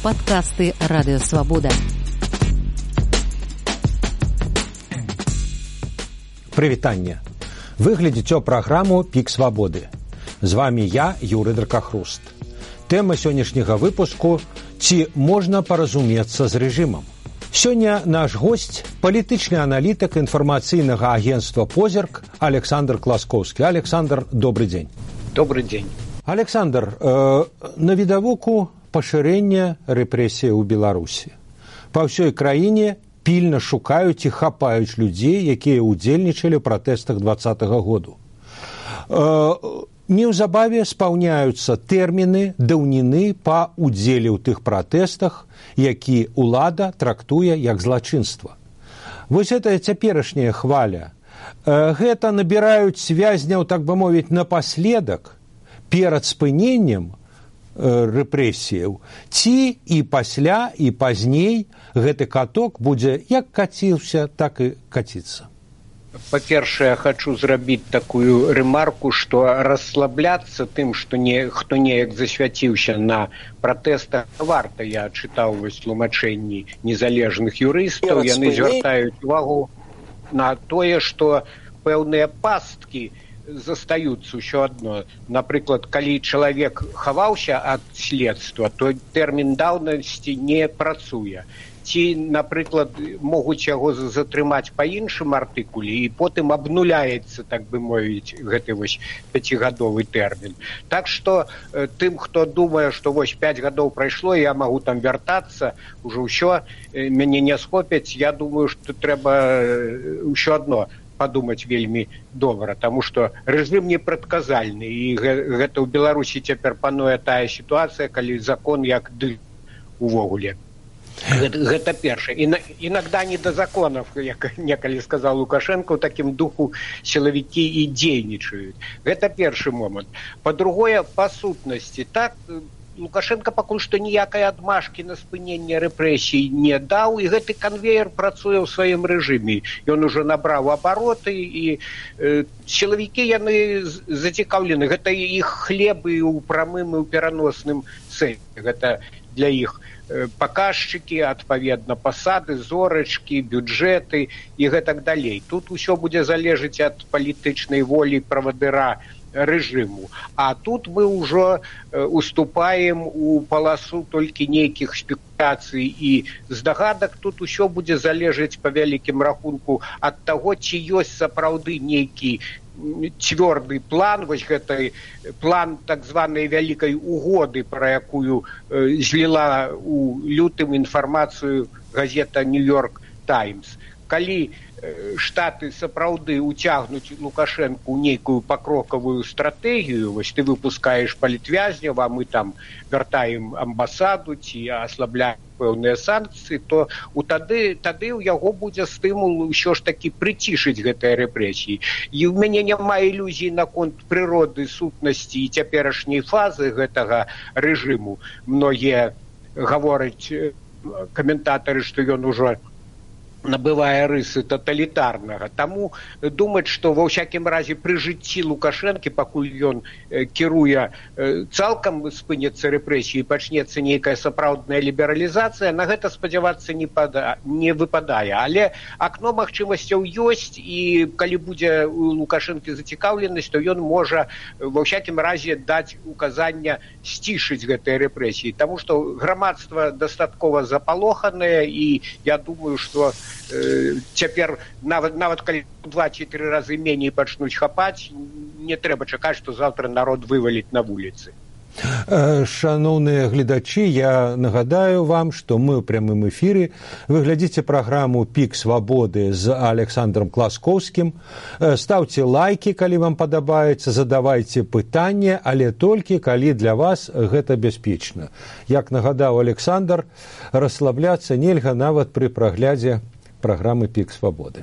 Падкасты Радыёвабода. Прывітанне. Вы глядзіце праграму «Пік свабоды». З вами я, Юрый Дракахруст. Тэма сённяшняга выпуску – ці можна паразумецца з рэжымам. Сёння наш госць – палітычны аналітык інфармацыйнага агенцтва «Позірк» Александр Класкоўскі. Александр, добрый дзень. Добрый дзень. Александр, навідавоку пашырэння рэпрэсій ў Беларусі. Па ўсёй краіне пільна шукаюць і хапаюць людзей, якія ўдзельнічалі ў пратэстах 2020 году. Неўзабаве спаўняюцца тэрміны даўніны па ўдзеле ў тых пратэстах, які ўлада трактуе як злачынства. Вось гэтая цяперашняя хваля, гэта набіраюць вязняў, так бы мовіць, напаследак перад спыненнем рэпрэсіяў, ці і пасля, і пазней гэты каток будзе як каціўся, так і каціцца. Па-першае, хочу зрабіць такую рэмарку, што расслабляцца тым, што хто неяк засвяціўся на пратэстах, варта. Я чытаў вось тлумачэнні незалежных юрыстаў, яны звяртаюць увагу на тое, што пэўныя пасткі застаюцца ўсё адно. Напрыклад, калі чалавек хаваўся ад следства, то тэрмін даўнасці не працуе. Ці, напрыклад, могуць яго затрымаць па іншым артыкуле, і потым абнуляецца, так бы мовіць, гэты вось 5гадовы тэрмін. Так што тым, хто думае, што вось 5 гадоў прайшло, я магу там вяртацца, ужо ўсё, мяне не схопяць, я думаю, што трэба ўсё адно падумаць вельмі добра, таму што рэжым непрадказальны, і гэта ў Беларусі цяпер пануе тая сітуацыя, калі закон як дым увогуле. Гэта першае. Іногда не да законов, як некалі сказаў Лукашенко, у такім духу сілавікі і дзейнічаюць. Гэта першы момант. Па-другое, па сутнасці. Так, Лукашенко пакуль што ніякай адмашкі на спыненне рэпрэсій не даў, і гэты канвеер працуе ў сваім рэжыме. Ён ужо набраў абароты, і сілавікі яны зацікаўлены. Гэта іх хлебы ў прамым і ў пераносным сэнсе. Гэта для іх паказчыкі, адпаведна пасады, зорачкі, бюджэты і гэтак далей. Тут усё будзе залежыць ад палітычнай волі правадыра рэжыму. А тут мы ўжо уступаем у паласу толькі нейкіх спекуляцый і здагадак. Тут усё будзе залежыць па вялікім рахунку ад таго, ці ёсць сапраўды нейкі цвёрды план, вось гэты план так званай вялікай угоды, пра якую зліла у лютым інфармацыю газета «Нью-Йорк Таймс». Калі штаты сапраўды уцягнуць Лукашэнку ў нейкую пакрокавую стратэгію, вось ты выпускаеш палітвязняў, а мы там вяртаем амбасаду ці аслабляем пэўныя санкцыі, то тады ў яго будзе стымул ўсё ж такі прыцішыць гэтыя рэпрэсіі. І ў мяне няма ілюзій наконт прыроды, сутнасці і цяперашняй фазы гэтага рэжыму. Многія гавораць, каментатары, што ён ужо набывае рысы таталітарнага. Таму думаць, што ва ўсякім разе пры жыцці Лукашэнкі, пакуль ён кіруе, цалкам спыняцца рэпрэсіі, пачнецца нейкая сапраўдная лібералізацыя, на гэта спадзявацца не выпадае. Але акно магчымасцяў ёсць, і калі будзе у Лукашэнкі зацікаўленасць, то ён можа ва ўсякім разе даць указання сцішыць гэтыя рэпрэсіі. Таму што грамадства дастаткова запалоханае, і я думаю, што цяпер нават калі 2-3 разы меней пачнуць хапаць, не трэба чакаць, што заўтра народ вываліць на вуліцы. Шаноўныя гледачы, я нагадаю вам, што мы ў прямым эфіры. Вы глядзіце праграму «Пік свабоды» з Александром Класкоўскім. Стаўце лайкі, калі вам падабаецца, задавайце пытанне, але толькі калі для вас гэта бяспечна. Як нагадаў Александр, расслабляцца нельга нават пры праглядзе праграмы «Пік свабоды».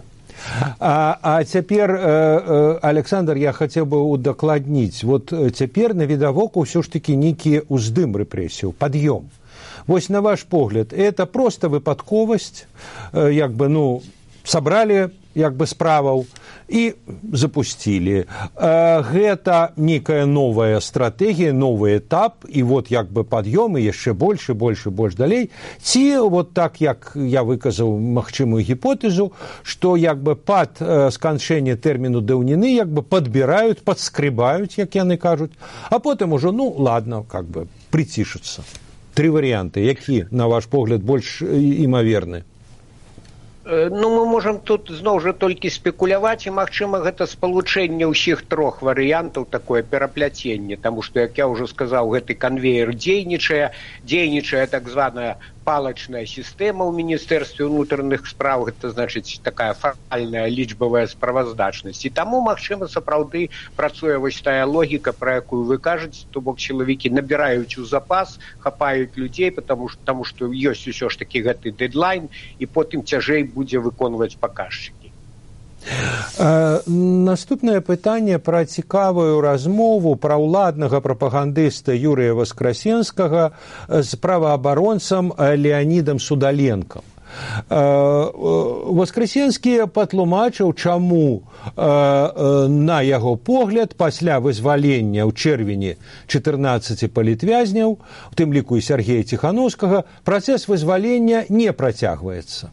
А цяпер, Александр, я хацеў бы удакладніць. Вот цяпер навідавоку ўсё ж такі нейкі ўздым рэпрэсіяў, пад'ём. Вось на ваш погляд, это просто выпадковасць, як бы, сабралі як бы справаў і запусцілі. Гэта нейкая новая стратэгія, новы этап, і вот як бы пад'ём і яшчэ больш і больш і больш далей. Ці вот так, як я выказаў магчымую гіпотэзу, што як бы пад сканчэнне тэрміну даўніны як бы падбіраюць, падскрыбаюць, як яны кажуць, а потым ужо, ну, ладно, как бы прыцішацца. 3 варыянты, які, на ваш погляд, больш імаверны? Ну, мы можам тут зноў жа толькі спекуляваць, і, магчыма, гэта спалучэнне ўсіх 3 варыянтаў, такое перапляценне, таму што, як я ўжо сказаў, гэты канвеер дзейнічае так званая палачная сістэма ў Міністэрстве ўнутраных спраў, гэта значыць такая фармальная лічбавая справаздачнасць. І таму, магчыма, сапраўды працуе вось тая логіка, пра якую вы кажаце, то бок чалавекі набіраюць у запас, хапаюць людзей, таму што ёсць усё ж такі гэты дэдлайн, і потым цяжэй будзе выконваць паказчыкі. Наступнае пытанне пра цікавую размову пра ўладнага прапагандыста Юрыя Васкрасенскага з праваабаронцам Леанідам Судаленкам. Васкрасенскі патлумачыў, чаму на яго погляд пасля вызвалення ў чэрвені 14 палітвязняў, у тым ліку і Сергея Ціхановскага, працэс вызвалення не працягваецца.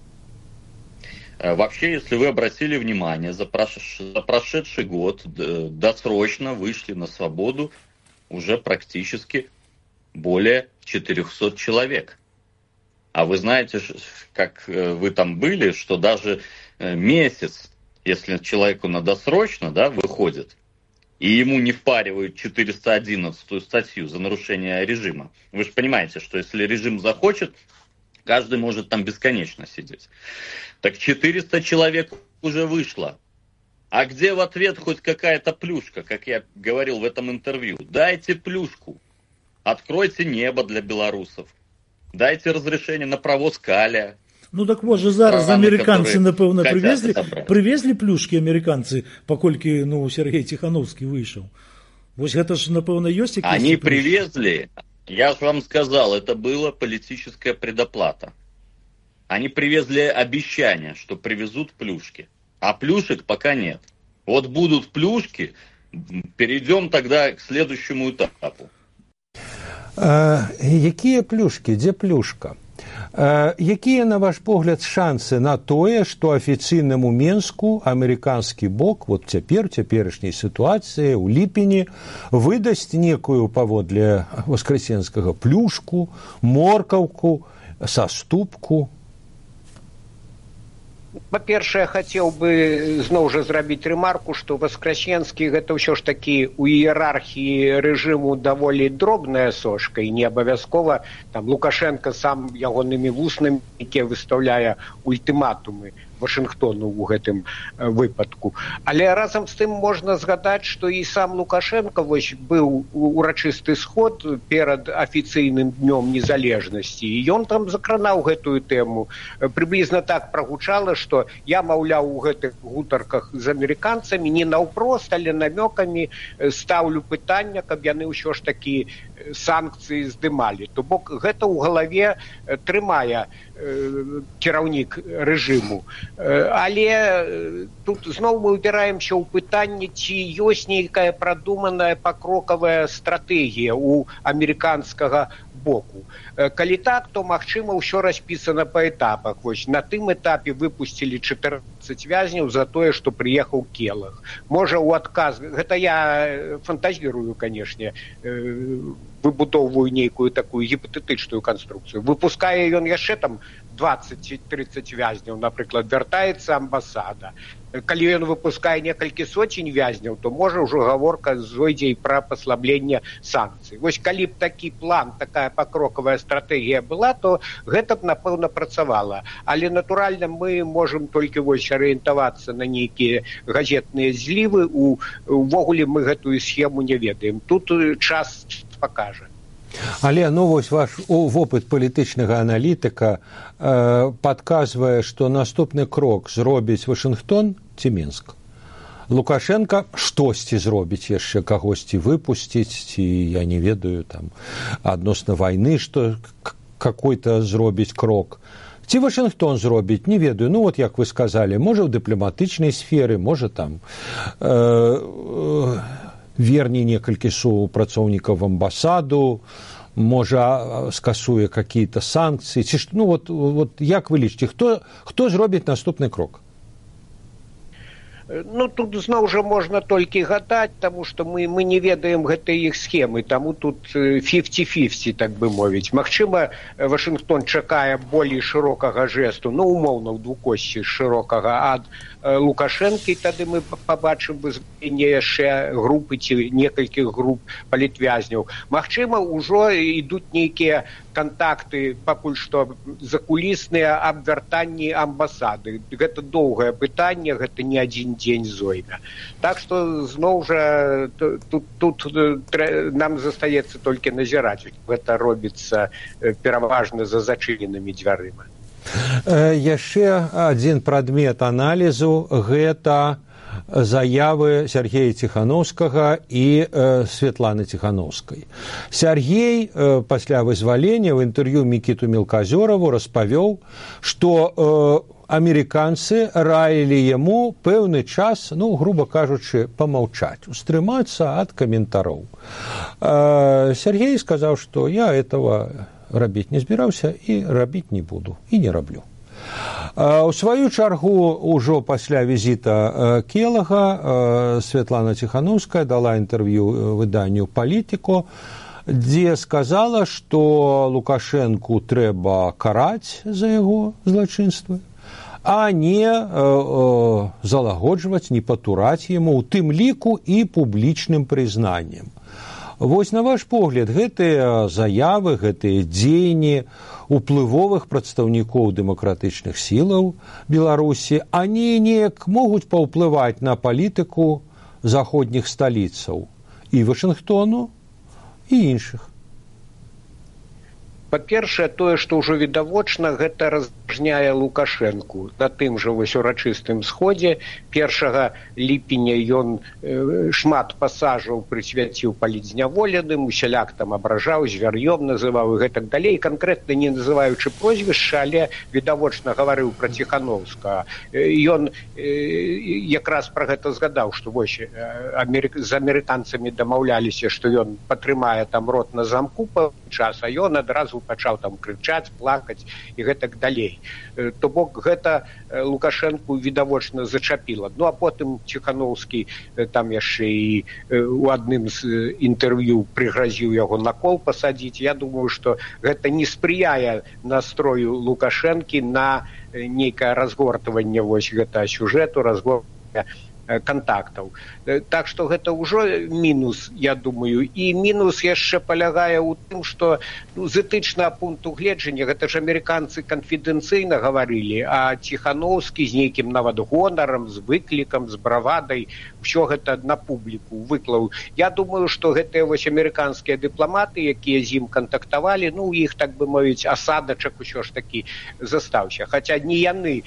Вообще, если вы обратили внимание, за прошедший год досрочно вышли на свободу уже практически более 400 человек. А вы знаете, как вы там были, что даже месяц, если человеку на досрочно, да, выходит, и ему не впаривают 411 статью за нарушение режима. Вы же понимаете, что если режим захочет, каждый может там бесконечно сидеть. Так 400 человек уже вышло. А где в ответ хоть какая-то плюшка, как я говорил в этом интервью? Дайте плюшку. Откройте небо для белорусов. Дайте разрешение на провоз калия. Ну так вот же зараз американцы, напэўна, привезли плюшки американцы, паколькі, ну, Сергей Тихановский вышел. Вот это же, напэўна, ёсць якісь. Они привезли, я же вам сказал, это была политическая предоплата. Они привезли обещание, что привезут плюшки. А плюшек пока нет. Вот будут плюшки, перейдем тогда к следующему этапу. Якія плюшки? Дзе плюшка? Якія, на ваш погляд, шансы на тое, што афіцыйнаму Менску амерыканскі бок вот цяперашняй сітуацыі ў ліпені выдасць некую паводле Васкрасенскага плюшку, моркаўку, саступку? Па-першае, хацеў бы зноў жа зрабіць рэмарку, што Васкрасенскі гэта ўсё ж такі у іерархіі рэжыму даволі дробная сошка, і не абавязкова там Лукашенко сам ягонымі вуснамі, які выстаўляе ультыматумы Вашынгтону ў гэтым выпадку. Але разам з тым можна згадаць, што і сам Лукашенко вось быў урачысты сход перад афіцыйным днём незалежнасці, і ён там закранаў гэтую тэму. Прыблізна так прагучала, што я, маўляў, у гэтых гутарках з амерыканцамі не наўпрост, але намёкамі стаўлю пытання, каб яны ўсё ж такі санкцыі здымалі. То бок гэта ў галаве трымае кіраўнік рэжыму. Але тут зноў мы ўбіраемся ў пытанне, ці ёсць нейкая прадуманая пакрокавая стратэгія ў амерыканскага боку. Калі так, то, магчыма, ўсё распісана па этапах. Вось на тым этапе выпусцілі 14 вязняў за тое, што прыехаў Келах. Можа, у адказ... Гэта я фантазірую, канешне, выбудоўваю нейкую такую гіпатэтычную канструкцыю. Выпускае ён яшчэ там 20-30 вязняў, напрыклад, вяртаецца амбасада. Калі ён выпускае некалькі соцень вязняў, то можа ўжо гаворка зойдзе і пра паслабленне санкцый. Вось калі б такі план, такая пакрокавая стратэгія была, то гэта б, напэўна, працавала. Але, натуральна, мы можам толькі вось арыентавацца на нейкія газетныя злівы. Увогуле мы гэтую схему не ведаем. Тут час пакажа. Але, ну, вось ваш вопыт палітычнага аналітыка падказвае, што наступны крок зробіць Вашынгтон ці Мінск. Лукашенко штосьці зробіць яшчэ, кагосьці выпусціць, ці, я не ведаю, там, адносна вайны, што какой-то зробіць крок. Ці Вашынгтон зробіць, не ведаю, ну вот як вы сказалі, можа ў дыпламатычнай сферы, можа там верне некалькі супрацоўнікаў в амбасаду, можа скасуе какие-то санкцыі, ці ну вот як вы лічыце, хто зробіць наступны крок? Ну, тут зноў жа можна толькі гадаць, таму што мы не ведаем гэтай іх схемы, таму тут 50-50, так бы мовіць. Магчыма, Вашынгтон чакае болей шырокага жэсту, ну, умоўна, ў двукосці шырокага ад Лукашэнкі, тады мы пабачым вызваленне яшчэ групы ці некалькіх груп палітвязняў. Магчыма, ўжо ідуць нейкія кантакты, пакуль што закулісныя аб вяртанні амбасады. Гэта доўгае пытанне, гэта не адзін дзень зойме. Так што, зноў жа, тут нам застаецца толькі назіраць. Гэта робіцца пераважна за зачыненымі дзвярыма. Яшчэ адзін прадмет аналізу – гэта заявы Сергея Ціханаўскага і Светланы Ціханаўскай. Сергей пасля вызвалення ў інтэрв'ю Мікіту Мелказёраву распавёў, што амерыканцы раілі яму пэўны час, ну, груба кажучы, памаўчаць, устрымацца ад каментароў. Сергей сказаў, што я этого рабіць не збіраўся і рабіць не буду, і не раблю. У сваю чаргу, ужо пасля візіта Келага, Светлана Ціханаўская дала інтэрв'ю выданню «Палітіко», дзе сказала, што Лукашэнку трэба караць за яго злачынствы, а не залагоджваць, не патураць яму, у тым ліку і публічным прызнаннем. Вось, на ваш погляд, гэтыя заявы, гэтыя дзеянні уплывовых прадстаўнікоў дэмакратычных сілаў Беларусі, они неяк могуць паўплываць на палітыку заходніх сталіцаў і Вашынгтону, і іншых? Па-першае, тое, што ўжо відавочна, гэта разжняе Лукашэнку. На тым жа вось урачыстым сходзе 1 ліпеня ён шмат пасажаў прысвяціў палітзняволеным, усяляк там абражаў, звяр'ём называў і гэтак далей, канкрэтна не называючы прозвішча, але відавочна гаварыў пра Ціханаўскага. Ён якраз пра гэта згадаў, што вось з амерыканцамі дамаўляліся, што ён патрымае там рот на замку па час, а ён адразу пачаў там крычаць, плакаць і гэтак далей. То бок гэта Лукашэнку відавочна зачапіла. Ну а потым Ціханаўскі там яшчэ і у адным з інтэрв'ю прыгразіў яго на кол пасадзіць. Я думаю, што гэта не спрыяе настрою Лукашэнкі на нейкае разгортванне вось гэтага сюжэту, разгортванне кантактаў. Так што гэта ўжо мінус, я думаю. І мінус яшчэ палягае ў тым, што з этычнага пункту гледжання гэта ж амерыканцы канфідэнцыйна гаварылі, а Ціханаўскі з нейкім нават гонарам, з выклікам, з бравадай, ўсё гэта на публіку выклаў. Я думаю, што гэтыя вось амерыканскія дыпламаты, якія з ім кантактавалі, ну, іх, так бы мовіць, асадачак усё ж такі застаўся. Хаця не яны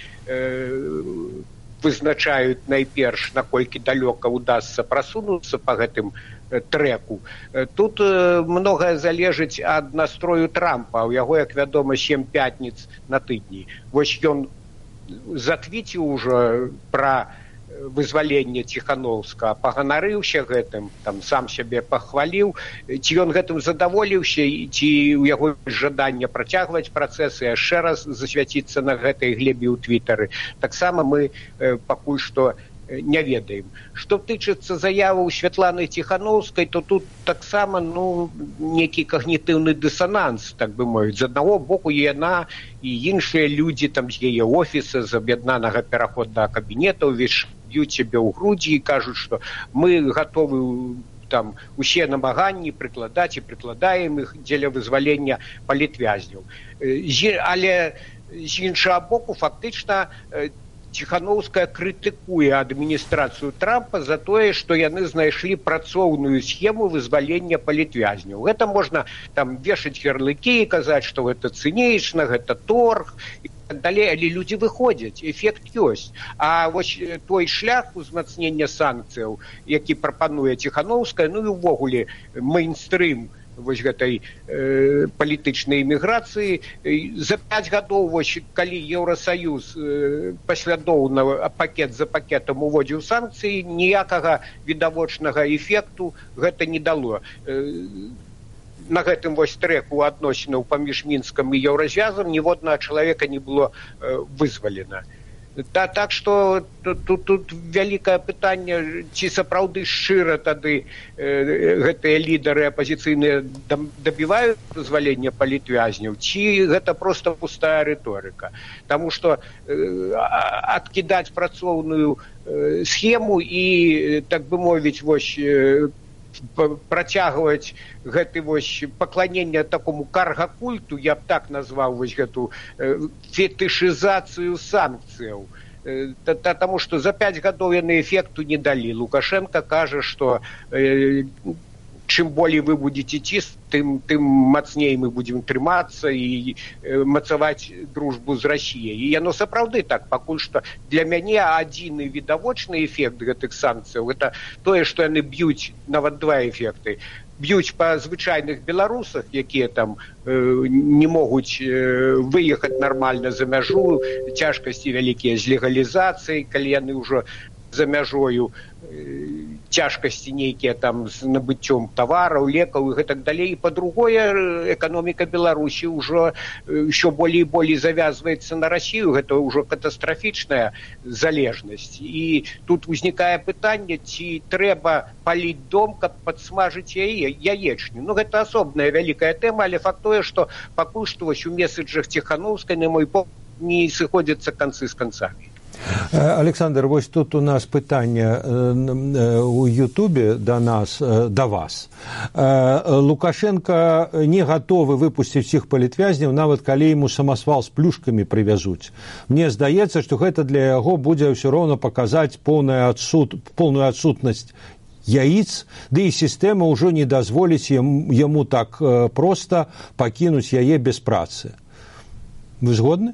вызначаюць найперш, наколькі далёка ўдасца прасунуцца па гэтым трэку. Тут многае залежыць ад настрою Трампа. У яго, як вядома, 7 пятніц на тыдні. Вось ён затвіціў ужо пра вызваленне Ціханаўскага, паганарыўся гэтым, там сам сябе пахваліў, ці ён гэтым задаволіўся, ці ў яго жаданне працягваць працэсы, яшчэ раз засвяціцца на гэтай глебе ў твітары. Таксама мы пакуль што не ведаем. Што тычыцца заяваў Святланы Ціханаўскай, то тут таксама, ну, нейкі когнітыўны дысананс, так бы мовіць. З аднаго боку яна і іншыя людзі там з яе офіса, з аб'яднанага пераходнага кабінета б'юць сябе ў грудзі і кажуць, што мы гатовы там усе намаганні прыкладаць і прыкладаем іх дзеля вызвалення палітвязняў. Але з іншага боку, фактычна, Ціханаўская крытыкуе адміністрацыю Трампа за тое, што яны знайшлі працоўную схему вызвалення палітвязняў. Гэта можна там вешаць ярлыкі і казаць, што гэта цынічна, гэта торг і так далей, але людзі выходзяць, эфект ёсць. А вось той шлях узмацнення санкцыяў, які прапануе Ціханаўская, ну і ўвогуле мейнстрым вось гэтай палітычнай іміграцыі. За 5 гадоў, вось, калі Еўрасаюз паслядоўна пакет за пакетам уводзіў санкцыі, ніякага відавочнага эфекту гэта не дало. На гэтым вось трэку адносінаў паміж Мінскам і Еўразвязам ніводнага чалавека не было вызвалена. Так што тут вялікае пытанне, ці сапраўды шчыра тады гэтыя лідары апазіцыйныя дабіваюць вызвалення палітвязняў, ці гэта проста пустая рыторыка. Таму што адкідаць працоўную схему і, так бы мовіць, вось працягваць гэты вось пакланенне такому карга-культу, я б так назваў вось гэту фетышызацыю санкцыяў. Таму што за 5 гадоў яны эфекту не далі. Лукашенко кажа, што чым болей вы будзеце цісць, тым мацней мы будзем трымацца і мацаваць дружбу з Расіяй. І яно сапраўды так. Пакуль што для мяне адзіны відавочны эфект гэтых санкцыяў — гэта тое, што яны б'юць, нават 2 эфекты. Б'юць па звычайных беларусах, якія там не могуць выехаць нармальна за мяжу, цяжкасці вялікія з легалізацыяй, калі яны ўжо за мяжою, цяжкасці нейкія там з набыццём тавараў, лекаў і гэтак далей. І па-другое, эканоміка Беларусі ўжо ўсё болей і болей завязваецца на Расію. Гэта ўжо катастрафічная залежнасць. І тут узнікае пытанне, ці трэба паліць дом, каб падсмажыць яечню. Ну, гэта асобная вялікая тэма, але факт тое, што пакуль што вось у месаджах Ціханаўскай, на мой погляд, не сыходзяцца канцы з канцамі. Александр, вось тут у нас пытанне у Ютубе да вас. Лукашенко не гатовы выпусціць усіх палітвязняў, нават калі яму самасвал з плюшкамі прывязуць. Мне здаецца, што гэта для яго будзе ўсё роўна паказаць поўную адсутнасць яиц, ды і сістэма ўжо не дазволіць яму так проста пакінуць яе без працы. Вы згодны?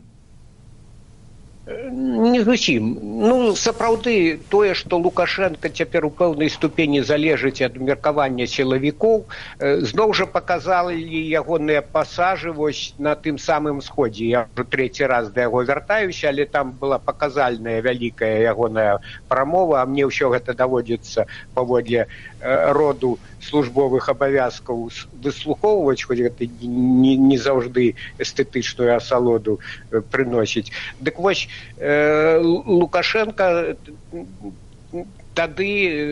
Не зусім. Ну, сапраўды, тое, што Лукашенко цяпер у пэўнай ступені залежыць ад меркавання сілавікоў, зноў жа паказалі ягоныя пасажы вось на тым самым сходзе. Я ўжо 3-й раз да яго вяртаюся, але там была паказальная вялікая ягоная прамова, а мне ўсё гэта даводзіцца паводле роду службовых абавязкаў выслухоўваць, хоць гэта не заўжды эстэтычную асалоду прыносіць. Дык вось, Лукашенко тады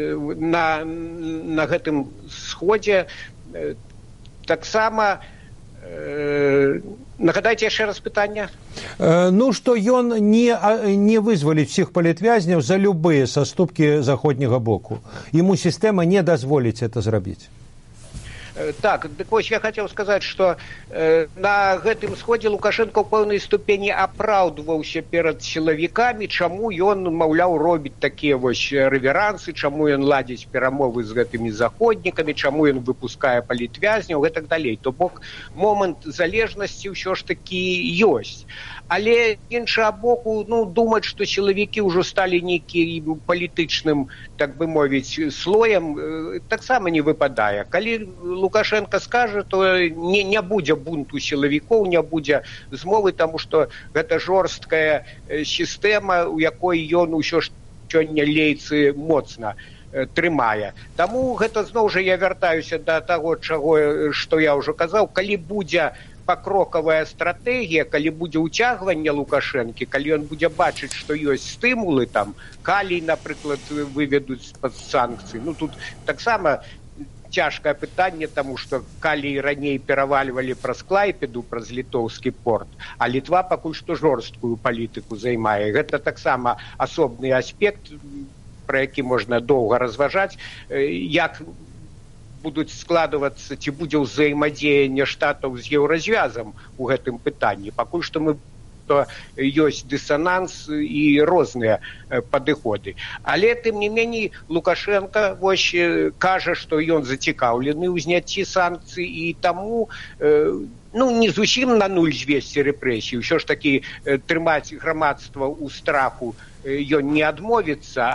на гэтым сходзе таксама... Нагадайце яшчэ раз пытанне. Ну, што ён не вызваліць всіх палітвязняў за любыя саступкі заходняга боку. Яму сістэма не дазволіць это зрабіць. Так, дык вось я хацеў сказаць, што на гэтым сходзе Лукашенко ў пэўнай ступені апраўдваўся перад сілавікамі, чаму ён, маўляў, робіць такія вось рэверансы, чаму ён ладзіць перамовы з гэтымі заходнікамі, чаму ён выпускае палітвязняў і так далей. То бок момант залежнасці ўсё ж такі ёсць. Але, іншага боку, ну, думаць, што сілавікі ўжо сталі нейкім палітычным, так бы мовіць, слоем, таксама не выпадае. Калі Лукашенко скажа, то не будзе бунту сілавікоў, не будзе змовы, таму што гэта жорсткая сістэма, у якой ён усё ж сёння лейцы моцна трымае. Таму гэта зноў жа я вяртаюся да таго, што я ўжо казаў, калі будзе пакрокавая стратэгія, калі будзе ўцягванне Лукашэнкі, калі ён будзе бачыць, што ёсць стымулы, там, калій, напрыклад, выведуць з-пад санкцый. Ну, тут таксама цяжкае пытанне, таму што калій раней перавальвалі праз Клайпеду, праз літоўскі порт, а Літва пакуль што жорсткую палітыку займае. Гэта таксама асобны аспект, пра які можна доўга разважаць, як будуць складвацца, ці будзе ўзаемадзеянне штатаў з Еўразвязам у гэтым пытанні. Пакуль што ёсць дысананс і розныя падыходы. Але, тым не меней, Лукашенко вось кажа, што ён зацікаўлены ў зняцці санкцый, і таму не зусім на нуль звесці рэпрэсій. Усё ж такі трымаць грамадства ў страху ён не адмовіцца,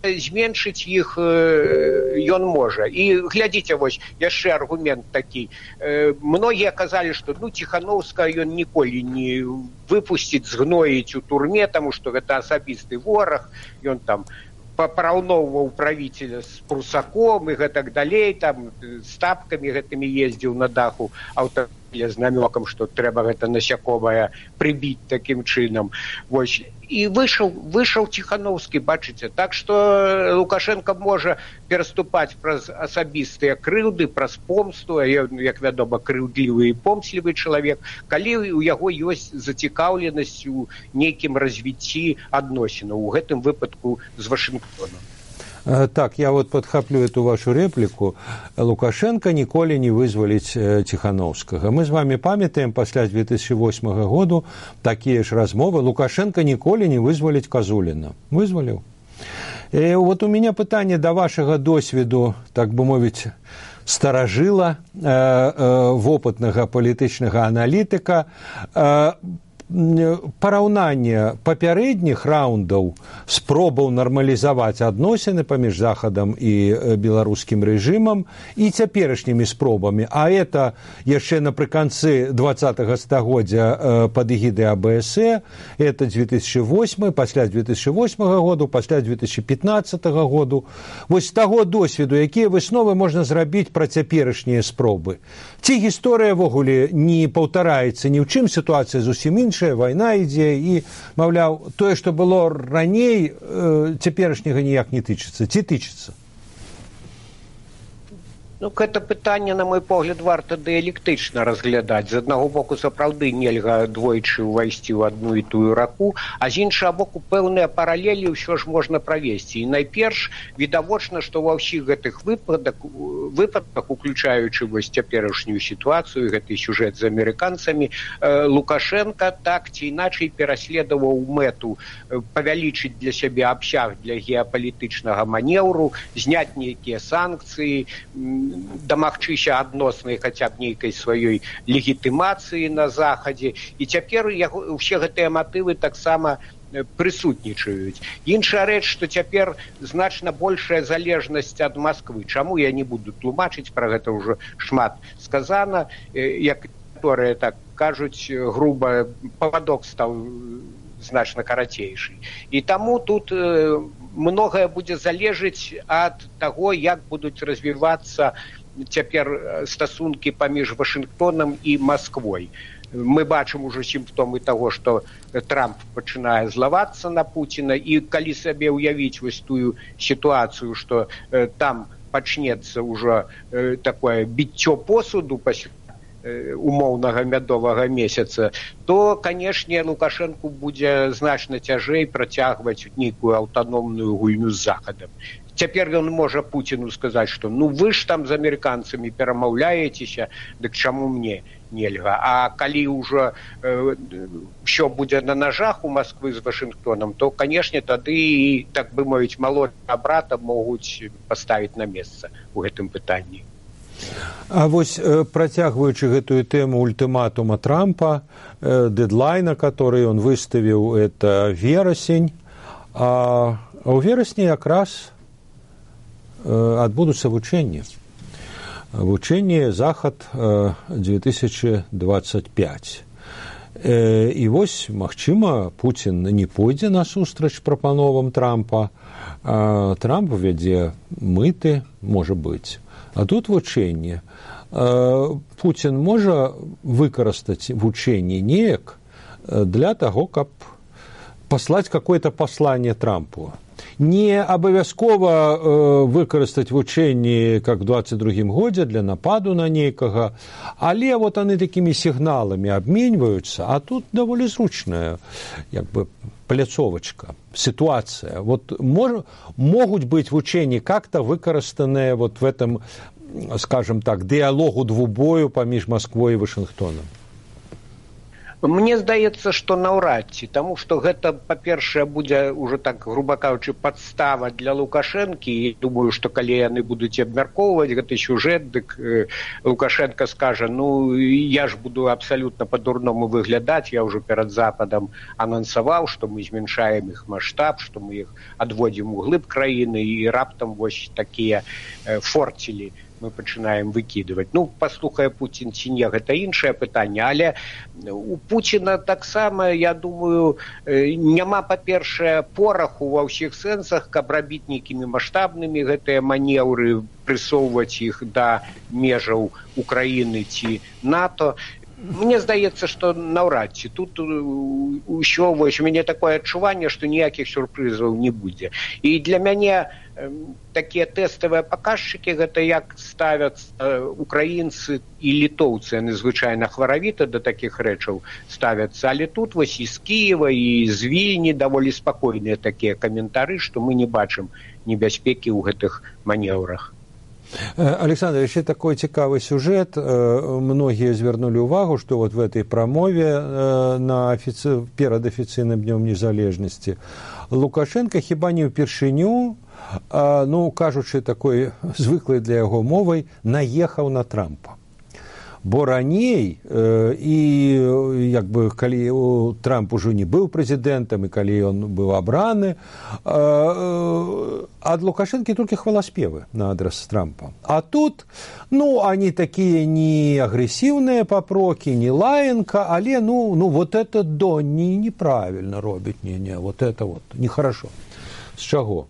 зменшыць іх ён можа. І глядзіце, вось яшчэ аргумент такі. Многія казалі, што Ціханаўскага ён ніколі не выпусціць, згноіць у турме, таму што гэта асабісты вораг, ён там параўноўваў правіцеля з прусаком і гэтак далей, там з тапкамі гэтымі ездзіў на даху аўтамабіля з намёкам, што трэба гэта насякомае прыбіць такім чынам. Вось. І выйшаў Ціханаўскі, бачыце. Так што Лукашенко можа пераступаць праз асабістыя крыўды, праз помсту, як вядома, крыўдлівы і помслівы чалавек, калі у яго ёсць зацікаўленасць у нейкім развіцці адносінаў, у гэтым выпадку з Вашынгтонам. Так, я вот подхоплю эту вашу реплику. Лукашенко ніколі не вызваліць Ціханаўскага. Мы з вами памятаем пасля 2008 году такія ж размовы. Лукашенко ніколі не вызваліць Казуліна. Вызваліў. І вот у меня пытанне да вашага досведу, так бы мовіць, старажыла, вопытнага палітычнага аналітыка. Параўнанне папярэдніх раундаў спробаў нармалізаваць адносіны паміж Захадам і беларускім рэжымам і цяперашнімі спробамі. А это яшчэ напрыканцы 20-го стагоддзя пад эгідай АБС, это 2008, пасля 2008 году, пасля 2015 году. Вось з таго досведу, якія высновы можна зрабіць пра цяперашнія спробы? Ці гісторыя вогуле не паўтараецца ні ў чым, сітуацыя зусім іншая, вайна ідзе, і, маўляў, тое, што было раней, цяперашняга ніяк не тычыцца. Ці тычыцца? Гэта пытанне, на мой погляд, варта дыялектычна разглядаць. З аднаго боку, сапраўды нельга двойчы ўвайсці ў адну і тую раку, а з іншага боку, пэўныя паралелі ўсё ж можна правесці. І найперш, відавочна, што ва ўсіх гэтых выпадках, уключаючы вось цяперашнюю сітуацыю, гэты сюжэт з амерыканцамі, Лукашенко так ці іначай пераследаваў мэту павялічыць для сябе абсяг для геапалітычнага манеўру, зняць нейкія санкцыі, дамагчыся адноснай хаця б нейкай сваёй легітымацыі на Захадзе. І цяпер усе гэтыя матывы таксама прысутнічаюць. Іншая рэч, што цяпер значна большая залежнасць ад Масквы. Чаму я не буду тлумачыць, пра гэта ўжо шмат сказана, як некаторыя так кажуць груба, павадок стаў значна карацейшы. І таму тут многае будзе залежыць ад таго, як будуць развівацца цяпер стасункі паміж Вашынгтонам і Масквой. Мы бачым ужо сімптомы таго, што Трамп пачынае злавацца на Пуціна, і калі сабе ўявіць вось тую сітуацыю, што там пачнецца ўжо такое біццё посуду пасля умоўнага мядовага месяца, то, канешне, Лукашенку будзе значна цяжэй працягваць нейкую аўтаномную гульню з Захадам. Цяпер ён можа Пуціну сказаць, што вы ж там з амерыканцамі перамаўляецеся, дык чаму мне нельга? А калі ўжо ўсё будзе на нажах у Масквы з Вашынгтонам, то, канешне, тады, так бы мовіць, малодшага брата могуць паставіць на месца ў гэтым пытанні. А вось працягваючы гэтую тэму ультыматума Трампа, дэдлайна, который ён выставіў, это верасень, а ў верасні якраз адбудуцца вучэнні. Вучэнні Захад 2025. І вось, магчыма, Пуцін не пойдзе насустрач прапановам Трампа. Трамп вядзе мыты, можа быць. А тут вучэнне. Пуцін можа выкарыстаць вучэнне неяк для таго, каб паслаць какое-то послание Трампу. Не абавязкова выкарыстаць вучэнні, как в 22-м годзе, для нападу на нейкага, але вот они такими сігналамі абменьваюцца, а тут даволі зручная, як бы, пляцовачка, ситуация. Вот могут быть вучэнні как-то выкарыстаныя вот в этом, скажем так, диалогу двубою паміж Москвой и Вашингтоном. Мне здаецца, што наўрад ці, таму што гэта, па-першае, будзе ўжо так, груба кажучы, падстава для Лукашэнкі. І думаю, што калі яны будуць абмяркоўваць гэты сюжэт, дык Лукашенко скажа, ну, я ж буду абсалютна па-дурному выглядаць, я ўжо перад Западам анансаваў, што мы зменшаем іх маштаб, што мы іх адводзім у глыб краіны, і раптам вось такія форцелі мы пачынаем выкідываць. Ну, паслухае Пуцін ці не, гэта іншае пытанне, але у Пуціна таксама, я думаю, няма, па-першае, пораху ва ўсіх сэнсах, каб рабіць нейкімі маштабнымі гэтыя манеўры, прысоўваць іх да межаў Украіны ці НАТО. Мне здаецца, што наўрад ці тут усё, вось у мяне такое адчуванне, што ніякіх сюрпрызаў не будзе. І для мяне такія тэставыя паказчыкі, гэта як ставяцца украінцы і літоўцы, яны звычайна хваравіта да такіх рэчаў ставяцца, але тут вось і з Кіева, і з Вільні даволі спакойныя такія каментары, што мы не бачым небяспекі ў гэтых манеўрах. Александр, еще такой цікавый сюжет. Многие звярнули увагу, что вот в этой промове перед официальным днем незалежности Лукашенко хіба не ўпершыню, ну, кажучы такой звыклай для яго мовай, наехаў на Трампа. Бо раней, і як бы, калі Трамп ужо не быў прэзідэнтам, і калі ён быў абраны, ад Лукашэнкі толькі хваласпевы на адрас Трампа. А тут, ну, они такія не агрэсіўныя папрокі, не лаянка, але, ну, вот это Донні неправільна робіць, не, вот это вот, нехорошо. З чаго?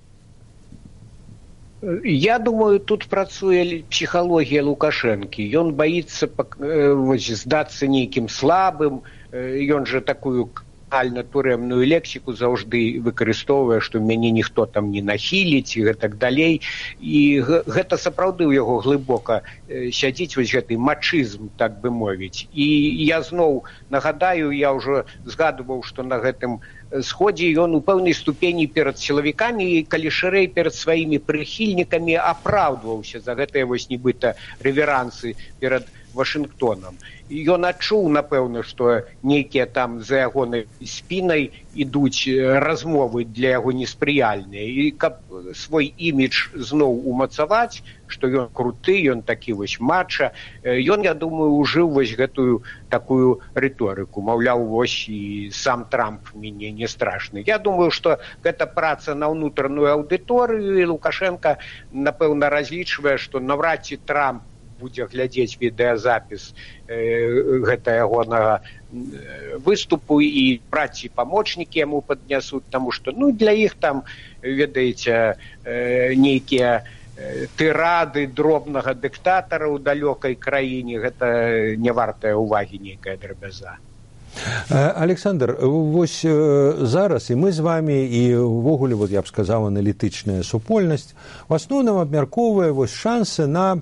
Я думаю, тут працуе псіхалогія Лукашэнкі. Ён баіцца здацца нейкім слабым, ён жа такую турэмную лексіку заўжды выкарыстоўвае, што мяне ніхто там не нахіліць і гэтак далей. І гэта сапраўды ў яго глыбока сядзіць вось гэты мачызм, так бы мовіць. І я зноў нагадаю, я ўжо згадваў, што на гэтым сходзе ён у пэўнай ступені перад сілавікамі і калі шырэй перад сваімі прыхільнікамі апраўдваўся за гэтыя вось нібыта рэверансы перад Вашынгтонам. Ён адчуў, напэўна, што нейкія там за ягонай спінай ідуць размовы для яго неспрыяльныя. І каб свой імідж зноў умацаваць, што ён круты, ён такі вось мача, ён, я думаю, ужыў вось гэтую такую рыторыку. Маўляў, вось і сам Трамп мяне не страшны. Я думаю, што гэта праца на ўнутраную аўдыторыю, і Лукашенко, напэўна, разлічвае, што наўрад ці Трамп будзе глядзець відэазапіс гэта ягонага выступу і праці памочнікі яму паднясуць, таму што, ну, для іх там, ведаеце, нейкія тырады дробнага дыктатара ў далёкай краіне, гэта не вартая ўвагі нейкая драбяза. Александр, вось зараз і мы з вами, і ўвогуле, вот я б сказаў, аналітычная супольнасць в асноўным абмяркоўвае вось шансы на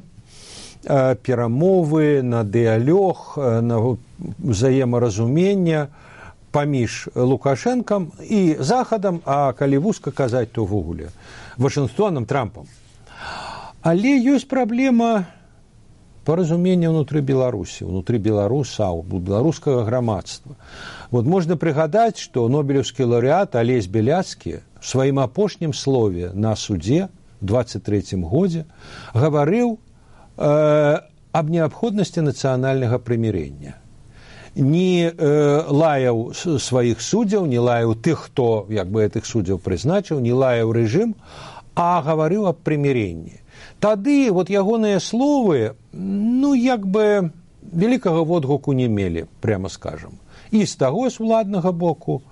перамовы, на дыялог, на взаемаразумення паміж Лукашэнкам і Захадам, а калі вузка казаць, то ўвогуле Вашынгтонам, Трампам. Але ёсць праблема паразумення ўнутры Беларусі, ўнутры беларусаў, беларускага грамадства. Вот можна прыгадаць, што нобелеўскі лаўрэат Алесь Беляцкі в сваім апошнім слове на судзе ў 23-м годзе гаварыў аб неабходнасці нацыянальнага прымірэння. Не лаяў сваіх суддзяў, не лаяў тых, хто як бы гэтых суддзяў прызначыў, не лаяў рэжым, а гаварыў аб прымірэнні. Тады вот ягоныя словы, ну, як бы вялікага водгуку не мелі, прямо скажам. І з таго з уладнага боку,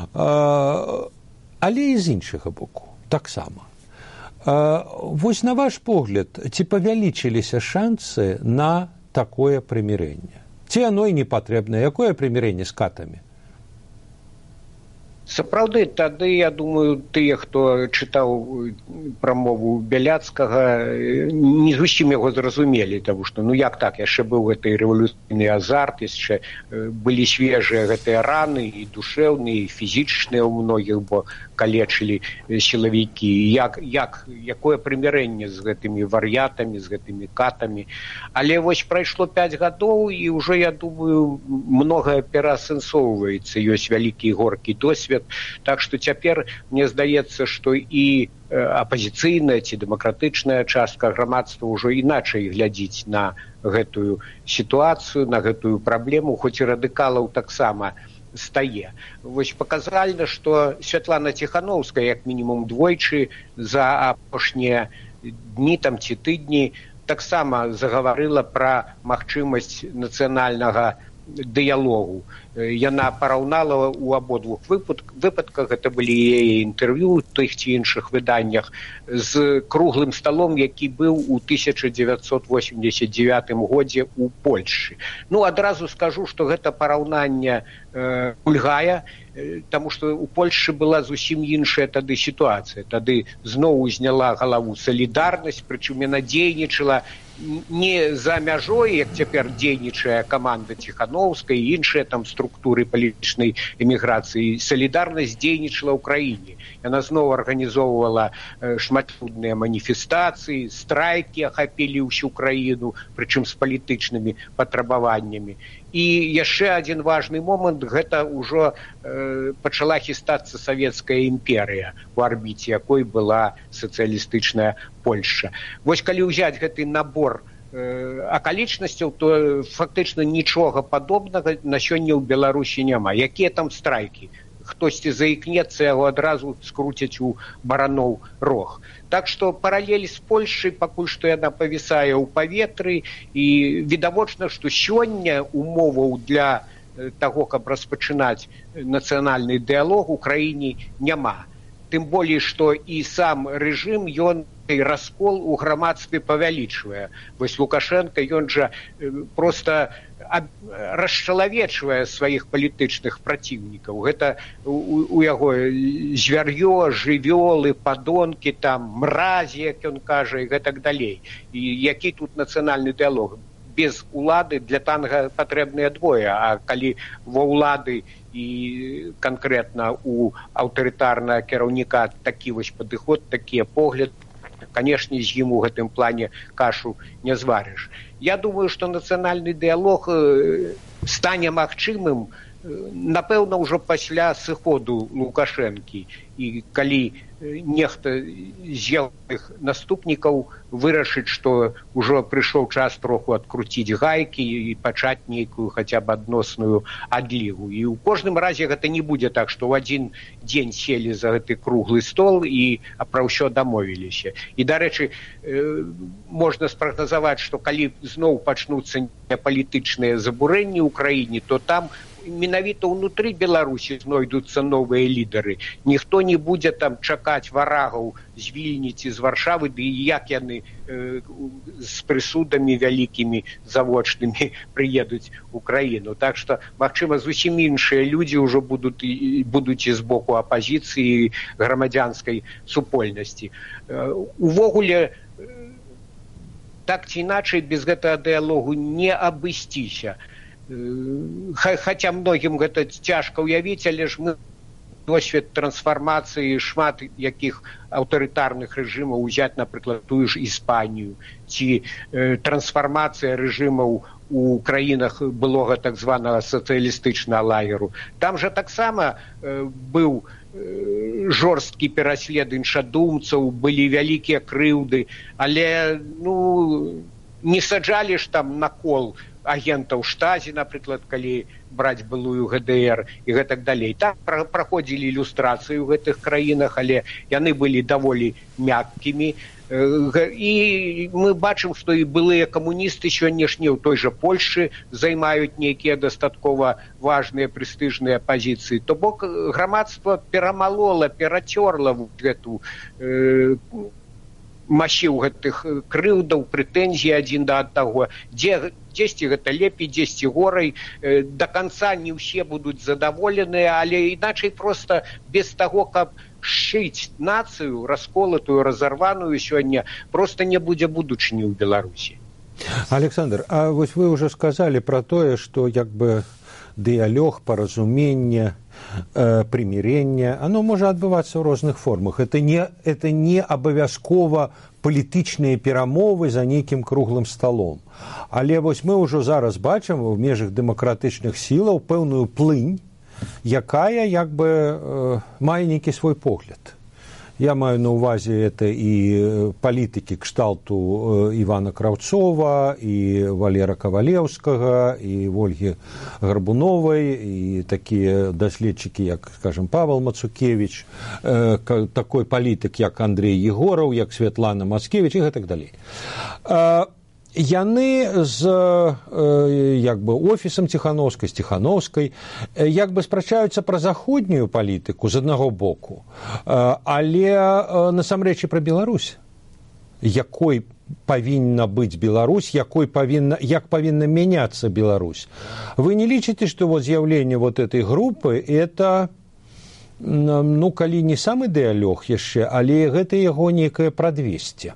але і з іншага боку таксама. Вось на ваш погляд, ці павялічыліся шансы на такое прымірэнне? Ці оно і не патрэбна? Якое прымірэнне з катамі? Сапраўды, тады, я думаю, тыя, хто чытаў прамову Бяляцкага, не зусім яго зразумелі, таму што, як так, яшчэ быў гэты рэвалюцыйны азарт, яшчэ былі свежыя гэтыя раны, і душэўныя, і фізічныя ў многіх, бо калечылі сілавікі. Якое прымірэнне з гэтымі вар'ятамі, з гэтымі катамі. Але вось прайшло 5 гадоў, і ўжо, я думаю, многае пераасэнсоўваецца, ёсць вялікі горкі досвед. Так што цяпер мне здаецца, што і апазіцыйная ці дэмакратычная частка грамадства ўжо іначай глядзіць на гэтую сітуацыю, на гэтую праблему, хоць і радыкалаў таксама стае. Вось паказальна, што Святлана Ціханаўская як мінімум двойчы за апошнія дні ці тыдні таксама загаварыла пра магчымасць нацыянальнага дыялогу. Яна параўнала ў абодвух выпадках, гэта былі яе інтэрв'ю ў тых ці іншых выданнях, з круглым сталом, які быў у 1989 годзе ў Польшчы. Адразу скажу, што гэта параўнанне кульгае, таму што ў Польшчы была зусім іншая тады сітуацыя. Тады зноў узняла галаву салідарнасць, прычым яна дзейнічала не за мяжой, як цяпер дзейнічае каманда Ціханаўскай і іншыя структуры палітычнай эміграцыі. Салідарнасць дзейнічала ў краіне. Яна зноў арганізоўвала шматлюдныя маніфестацыі, страйкі ахапілі ўсю краіну, прычым з палітычнымі патрабаваннямі. І яшчэ адзін важны момант, гэта ўжо пачала хістацца савецкая імперыя, у арбіце якой была сацыялістычная Польшча. Вось калі ўзяць гэты набор акалічнасцяў, то фактычна нічога падобнага на сёння ў Беларусі няма. Якія там страйкі? Хтосьці заікнецца, яго адразу скруцяць у бараноў рог. Так што паралель з Польшчай пакуль што яна павісае ў паветры, і відавочна, што сёння умоваў для таго, каб распачынаць нацыянальны дыялог у краіне няма. Тым болей, што і сам рэжым, ён раскол у грамадстве павялічвае. Вось Лукашенко, ён жа проста расчалавечвае сваіх палітычных праціўнікаў. Гэта у яго звяр'ё, жывёлы, падонкі, мразі, як ён кажа, і гэтак далей. І які тут нацыянальны дыялог? Без улады для танга патрэбныя двое, а калі ва ўлады і канкрэтна у аўтарытарнага кіраўніка такі вось падыход, такія погляд, канешне, з ім у гэтым плане кашу не зварыш. Я думаю, што нацыянальны дыялог стане магчымым, напэўна, ўжо пасля сыходу Лукашэнкі, і калі нехта з ягоных наступнікаў вырашыць, што ўжо прыйшоў час троху адкруціць гайкі і пачаць нейкую хаця б адносную адлігу. І ў кожным разе гэта не будзе так, што ў адзін дзень селі за гэты круглы стол і пра ўсё дамовіліся. І, дарэчы, можна спрагназаваць, што калі зноў пачнуцца палітычныя забурэнні ў краіне, то там менавіта ўнутры Беларусі знойдуцца новыя лідары. Ніхто не будзе чакаць варагаў з Вільні ці з Варшавы, ды і як яны з прысудамі вялікімі завочнымі прыедуць у краіну. Так што, магчыма, зусім іншыя людзі ўжо будуць і з боку апазіцыі і грамадзянскай супольнасці. Увогуле, так ці іначай, без гэтага дыялогу не абысціся. Хаця многім гэта цяжка ўявіць, але ж мы досвед трансфармацыі шмат якіх аўтарытарных рэжымаў узяць, напрыклад, тую ж Іспанію, ці трансфармацыя рэжымаў у краінах былога так званага сацыялістычнага лагеру. Там жа таксама быў жорсткі пераслед іншадумцаў, былі вялікія крыўды, але не саджалі ж там на кол агентаў штазі, напрыклад, калі браць былую ГДР і гэтак далей. Так праходзілі ілюстрацыі ў гэтых краінах, але яны былі даволі мяккімі. І мы бачым, што і былыя камуністы сённяшнія ў той жа Польшчы займаюць нейкія дастаткова важныя прэстыжныя пазіцыі. То бок грамадства перамалола, перацёрла гэту масіў гэтых крыўдаў, прэтэнзій адзін да аднаго, дзесьці гэта лепей, дзесьці горай, да канца не ўсе будуць задаволеныя, але іначай проста без таго, каб шыць нацыю, расколатую, разарваную сёння, проста не будзе будучыні ў Беларусі. Александр, а вось вы ўжо сказалі пра тое, што як бы дыялог, паразуменне, примирение, оно может адбывацца ў розных формах. Это не абавязкова палітычныя перамовы за нейкім круглым сталом. Але вось мы ўжо зараз бачым у межах дэмакратычных сілаў пэўную плынь, якая як бы мае нейкі свой погляд. Я маю на увазе это і палітыкі кшталту Івана Краўцова, і Валера Кавалеўскага, і Вольгі Гарбуновай, і такія даследчыкі, як, скажем, Павел Мацукевич, такой палітык, як Андрей Егораў, як Святлана Мацкевич, і гэтак далей. Яны з як бы офісам Ціхановскай, з Ціхановскай як бы спрачаюцца пра заходнюю палітыку з аднаго боку, але насамрэч і пра Беларусь. Якой павінна быць Беларусь, як павінна мяняцца Беларусь. Вы не лічыце, што вот з'яўленне вот этой групы это, ну, калі не сам ідэалог яшчэ, але гэта яго нейкае прадвесце?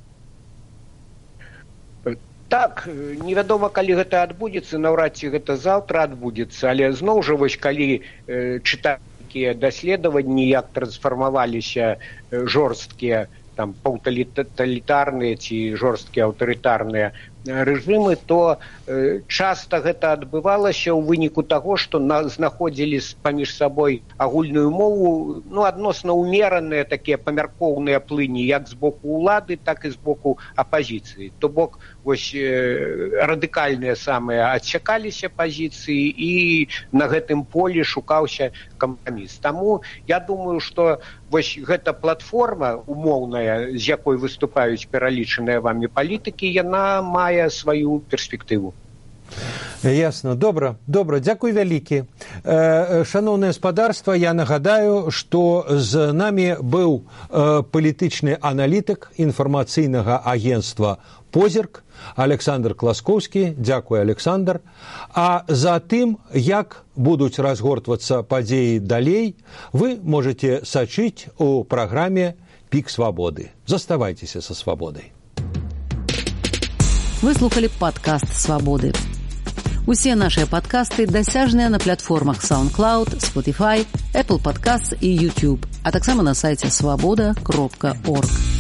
Так, невядома, калі гэта адбудзецца, наўрад ці гэта заўтра адбудзецца, але зноў жа вось калі чытаць такія даследаванні, як трансфармаваліся жорсткія там паўталітарныя ці жорсткія аўтарытарныя рэжымы, то часта гэта адбывалася ў выніку таго, што знаходзілі паміж сабой агульную мову, ну, адносна ўмераныя такія памяркоўныя плыні як з боку ўлады, так і з боку апазіцыі. То бок вось радыкальныя самыя адсякаліся пазіцыі і на гэтым полі шукаўся кампраміс. Таму я думаю, што вось гэта платформа умоўная, з якой выступаюць пералічаныя вамі палітыкі, яна мае сваю перспектыву. Ясно. Добра. Дзякуй вялікі. Шановнае спадарства, я нагадаю, што з намі быў палітычны аналітык інфармацыйнага агенцтва «Позірк» Александр Класкоўскі. Дзякуй, Александр. А за тым, як будуць разгортвацца падзеі далей, вы можете сачыць у праграме «Пік свабоды». Заставайцеся са свабодай. Вы слухали падкаст «Свабоды». Усе нашыя падкасты дасяжныя на платформах SoundCloud, Spotify, Apple Podcasts і YouTube, а таксама на сайце swaboda.org.